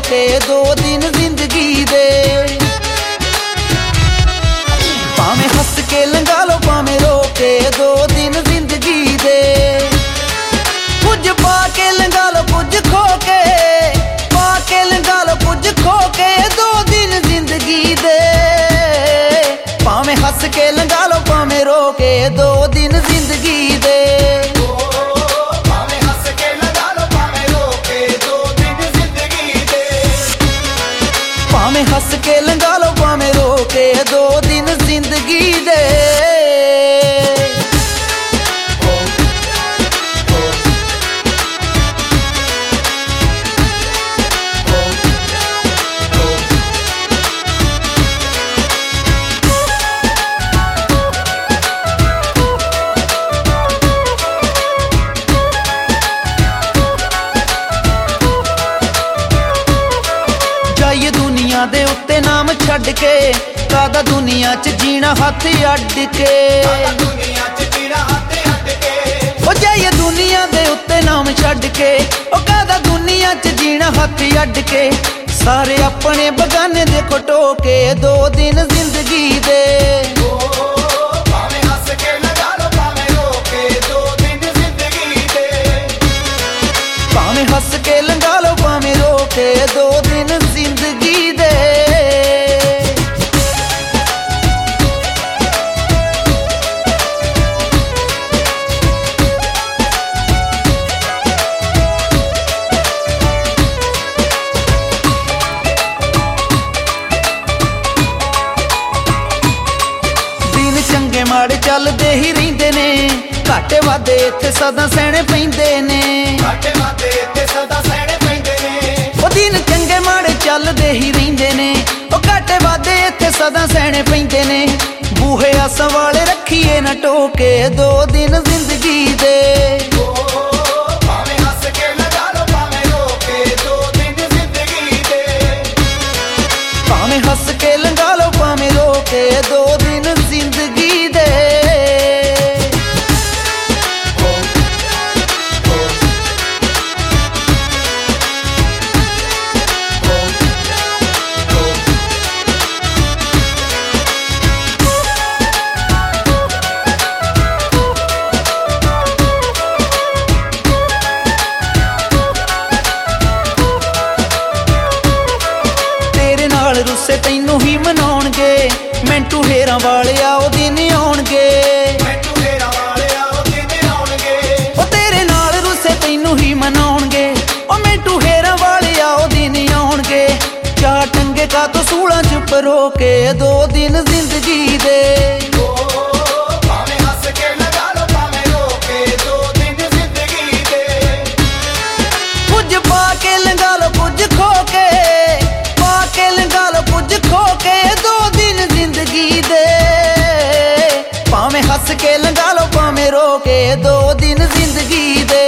के दो दिन जिंदगी दे। भावें हंस के लंघा लो भावें रो के दो दिन जिंदगी दे। कुछ पा के लंघा लो कुछ खो के, पा के लंघा लो कुछ खो के दो दिन जिंदगी दे। भावें हंस के लंघा लो भावें रो के दो दिन जिंदगी दे। भावें हंस के लंघा लो भावें रो के दो दिन जिंदगी दे। जाइए दुनिया दे उत्ते नाम छड़ के, कादा दुनिया च जीना हथ अड्ड के। ओ जाइए दुनिया दे उत्ते नाम छड़ के, ओ कादा दुनिया च जीना हथ अड्ड के। सारे अपने बगाने दे खटो के दो दिन जिंदगी दे। भावें हंस के लंघा लो भावें रो के दो दिन जिंदगी दे। भावें हंस के लंघा लो भावें रो के दो दिन जिंदगी दे। दिन चंगे माड़े चलदे ही रहिंदे ने, घाटे वादे इत्थे सदा सहणे पैंदे ने। घाटे वादे इत्थे सदा सहणे पैंदे ने। ओ दिन चंगे माड़े चलदे ही रहिंदे ने, ओ घाटे वादे इत्थे सदा सहणे पैंदे ने। बूहे आसां वाले रखिए ना टोके दो दिन जिंदगी दे। भावें हंस के लंघा लो भावें रो के दो दिन जिंदगी दे। भावें हंस के लंघा लो भावें रो के दो दिन जिंदगी दे। रुस्से तैनू ही मनाउणगे, मैंटू हेरां वाले आओ दिन आउणगे। ओ तेरे नाल रुस्से तैनू ही मनाउणगे, ओ मैंटू हेरां वाले आओ दिन आउणगे। चार टंगे का तो सूलां च परो के दो दिन जिंदगी दे। भावें हंस के लंघा लो भावें रो के दो दिन जिंदगी दे। कुछ पा के लंघा लो कुछ खो के, पा के लंघा लो कुछ खो के दो दिन जिंदगी दे। भावें हंस के लंघा लो भावें रो के दो दिन जिंदगी दे।